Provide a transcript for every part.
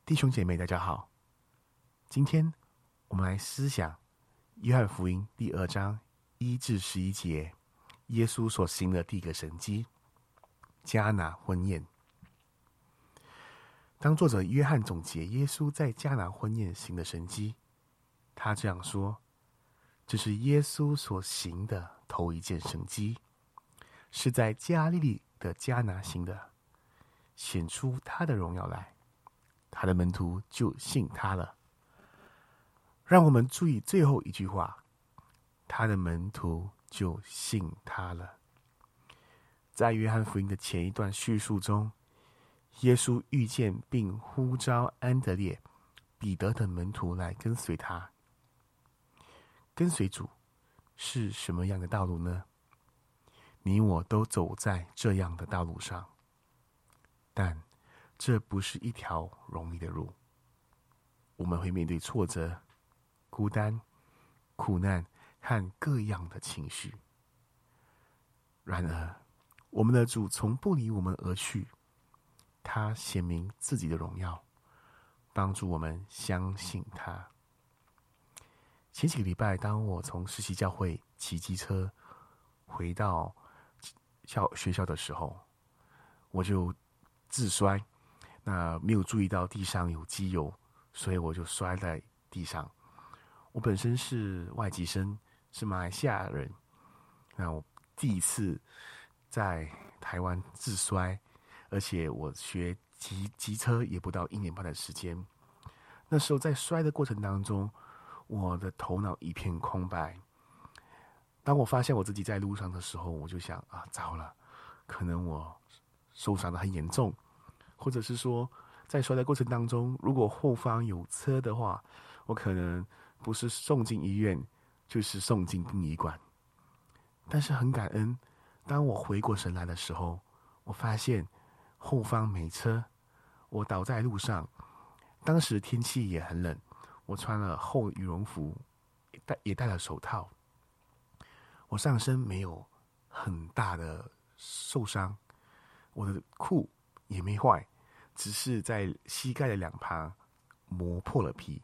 弟兄姐妹，大家好。今天我们来思想约翰福音第2章1至11节，耶稣所行的第一个神迹——迦拿婚宴。当作者约翰总结耶稣在迦拿婚宴行的神迹，他这样说：这是耶稣所行的头一件神迹，是在加利利的迦拿行的，显出他的荣耀来，他的门徒就信他了。让我们注意最后一句话，他的门徒就信他了。在约翰福音的前一段叙述中，耶稣遇见并呼召安德烈、彼得等门徒来跟随他。跟随主是什么样的道路呢？你我都走在这样的道路上，但这不是一条容易的路。我们会面对挫折、孤单、苦难和各样的情绪。然而，我们的主从不离我们而去，他显明自己的荣耀，帮助我们相信他。前几个礼拜，当我从实习教会骑机车回到学校的时候，我就自摔，那没有注意到地上有机油，所以我就摔在地上。我本身是外籍生，是马来西亚人，那我第一次在台湾自摔，而且我学机车也不到1年半的时间。那时候在摔的过程当中，我的头脑一片空白。当我发现我自己在路上的时候，我就想糟了，可能我受伤的很严重，或者是说在摔的过程当中，如果后方有车的话，我可能不是送进医院，就是送进殡仪馆。但是很感恩，当我回过神来的时候，我发现后方没车，我倒在路上。当时天气也很冷，我穿了厚羽绒服，也戴了手套。我上身没有很大的受伤，我的裤也没坏，只是在膝盖的2旁磨破了皮。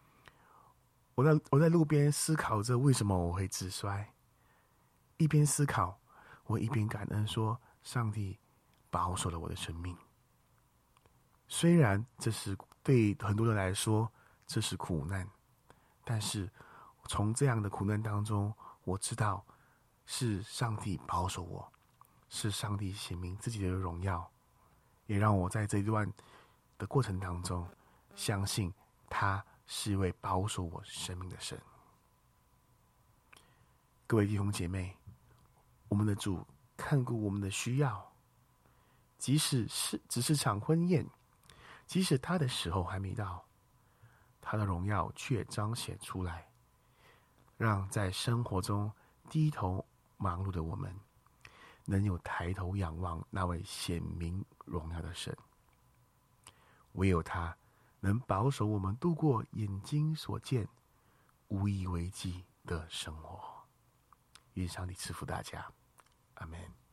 我在路边思考着为什么我会自摔，一边思考，我一边感恩说，上帝保守了我的生命。虽然这是对很多人来说这是苦难，但是从这样的苦难当中，我知道是上帝保守我，是上帝显明自己的荣耀，也让我在这一段的过程当中相信他是一位保守我生命的神。各位弟兄姐妹，我们的主看顾我们的需要，即使只是场婚宴，即使他的时候还没到，他的荣耀却彰显出来，让在生活中低头忙碌的我们能有抬头仰望那位显明荣耀的神。唯有他能保守我们度过眼睛所见无以为继的生活。愿上帝赐福大家，阿们。